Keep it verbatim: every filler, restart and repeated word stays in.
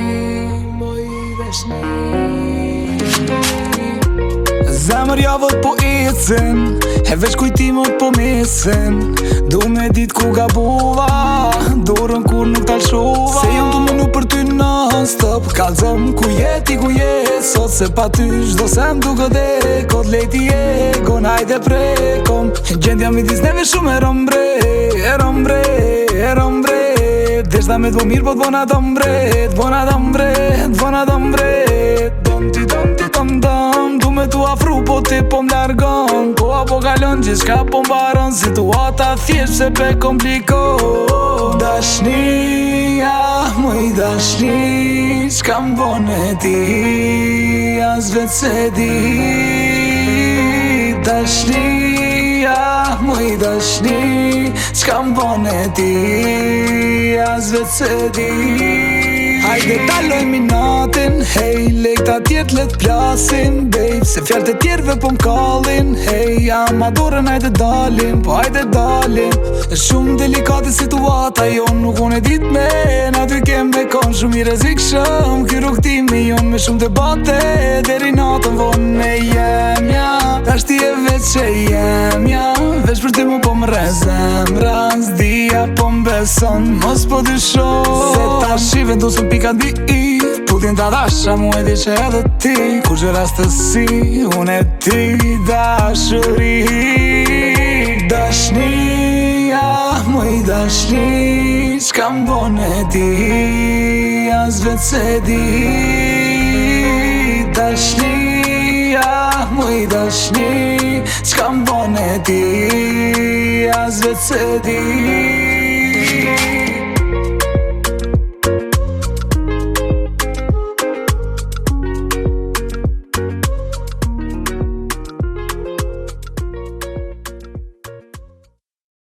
moj dashni. Zemër javët po ecen, e veç kujtimët po mesen. Du me dit ku gabova, dorën kur nuk t'alshova. Se jom du menu për ty non-stop, kalzëm ku jeti ku jet. Sot se pa ty shdo sem du gëde, kod lejti e, gon hajde prekom. Gjendja midis neve shumë e rombre, e rombre, e rombre. Deshta me t'bo mirë po t'bona dombre, t'bona dombre, t'bona dombre. Dom ti dom ti dom dom, du me t'u afru po ti po m'largon. Koha po kalon gjithçka po mbaron, situata thjesht se pe komplikon. Dashnia, moj dashni, çka m'bone ti, as vet se di. Dashnia, moj dashni, çka m'bone ti, as vet se di. Hajde talojmi natin, hej, lejta tjetë let plasin, babe. Se fjallët e tjerve po m'kallin, hej, jam adorën hajde dalim, po hajde dalim. E shumë delikate situata jon, nuk unë e dit me, na dy kem me kon shumë i rezikshëm. Ky rrugtimi jon me shumë debate, deri natën vonë e jemja. Tash ti e veç që jemja, veç për ti mu po m're zemra. S'dija po m'beson, mos po dyshon, se tash i vendosën pika di i. Putin t'a dasha mu e di që edhe ti, kur që rastësi, unë e ti dashuri. Dashnia, moj dashni, çka m'bone ti, as vet se di. Dashnia, moj dashni, çka m'bone ti, as vet se di.